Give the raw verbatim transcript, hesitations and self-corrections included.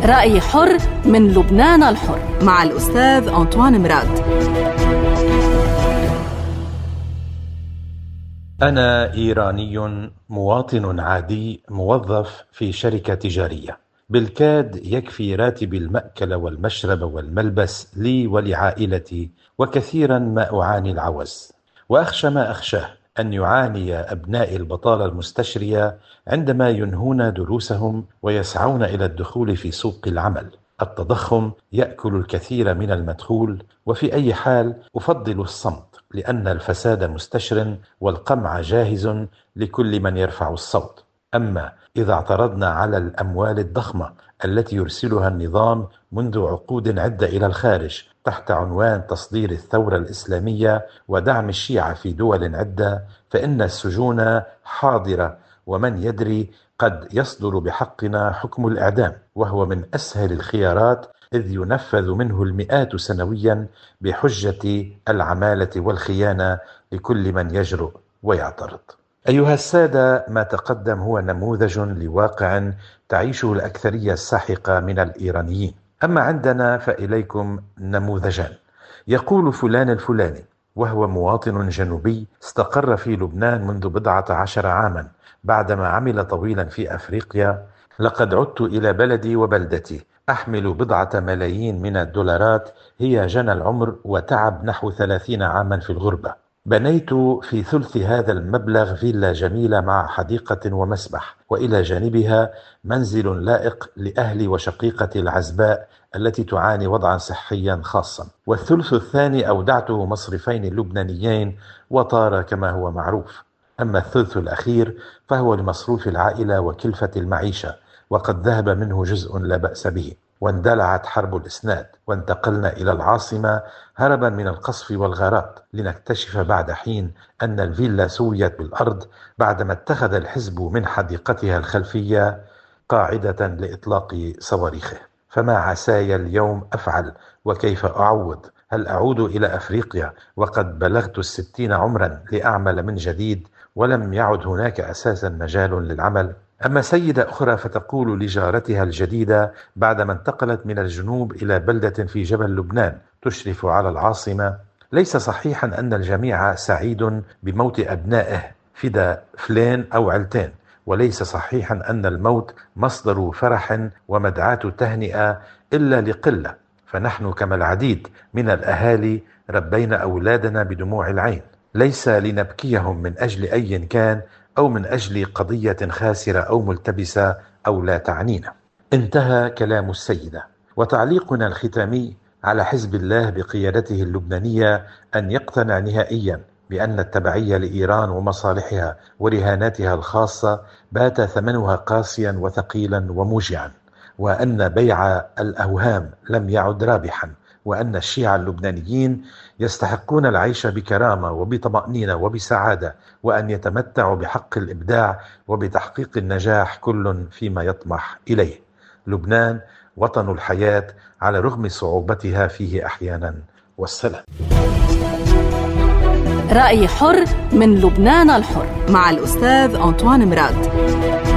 رأي حر من لبنان الحر مع الأستاذ أنطوان مراد. أنا إيراني مواطن عادي موظف في شركة تجارية، بالكاد يكفي راتب المأكل والمشرب والملبس لي ولعائلتي، وكثيرا ما أعاني العوز، وأخشى ما أخشاه أن يعاني أبناء البطالة المستشرية عندما ينهون دروسهم ويسعون إلى الدخول في سوق العمل. التضخم يأكل الكثير من المدخول، وفي أي حال أفضل الصمت، لأن الفساد مستشر والقمع جاهز لكل من يرفع الصوت. أما إذا اعترضنا على الأموال الضخمة التي يرسلها النظام منذ عقود عدة إلى الخارج تحت عنوان تصدير الثورة الإسلامية ودعم الشيعة في دول عدة، فإن السجون حاضرة، ومن يدري قد يصدر بحقنا حكم الإعدام، وهو من أسهل الخيارات إذ ينفذ منه المئات سنويا بحجة العمالة والخيانة لكل من يجرؤ ويعترض. أيها السادة، ما تقدم هو نموذج لواقع تعيشه الأكثرية الساحقة من الإيرانيين. أما عندنا فإليكم نموذجان. يقول فلان الفلاني وهو مواطن جنوبي استقر في لبنان منذ بضعة عشر عاما بعدما عمل طويلا في أفريقيا: لقد عدت إلى بلدي وبلدتي أحمل بضعة ملايين من الدولارات، هي جنى العمر وتعب نحو ثلاثين عاما في الغربة. بنيت في ثلث هذا المبلغ فيلا جميلة مع حديقة ومسبح، وإلى جانبها منزل لائق لأهلي وشقيقتي العزباء التي تعاني وضعا صحيا خاصا، والثلث الثاني أودعته مصرفين لبنانيين وطار كما هو معروف. أما الثلث الأخير فهو لمصروف العائلة وكلفة المعيشة، وقد ذهب منه جزء لا بأس به. واندلعت حرب الإسناد وانتقلنا إلى العاصمة هربا من القصف والغارات، لنكتشف بعد حين أن الفيلا سويت بالأرض بعدما اتخذ الحزب من حديقتها الخلفية قاعدة لإطلاق صواريخه. فما عساي اليوم أفعل وكيف أعوض؟ هل أعود إلى أفريقيا وقد بلغت الستين عمرا لأعمل من جديد ولم يعد هناك أساسا مجال للعمل؟ أما سيدة أخرى فتقول لجارتها الجديدة بعدما انتقلت من الجنوب إلى بلدة في جبل لبنان تشرف على العاصمة: ليس صحيحا أن الجميع سعيد بموت أبنائه فدا فلان أو علتين، وليس صحيحا أن الموت مصدر فرح ومدعاة تهنئة إلا لقلة، فنحن كما العديد من الأهالي ربينا أولادنا بدموع العين، ليس لنبكيهم من أجل أي كان أو من أجل قضية خاسرة أو ملتبسة أو لا تعنينا. انتهى كلام السيدة. وتعليقنا الختامي على حزب الله بقيادته اللبنانية أن يقتنع نهائيا بأن التبعية لإيران ومصالحها ورهاناتها الخاصة بات ثمنها قاسيا وثقيلا وموجعا، وأن بيع الأوهام لم يعد رابحا، وأن الشيعة اللبنانيين يستحقون العيش بكرامة وبطمأنينة وبسعادة، وأن يتمتعوا بحق الإبداع وبتحقيق النجاح كل فيما يطمح إليه. لبنان وطن الحياة على رغم صعوبتها فيه أحيانا. والسلام. رأي حر من لبنان الحر مع الأستاذ أنطوان مراد.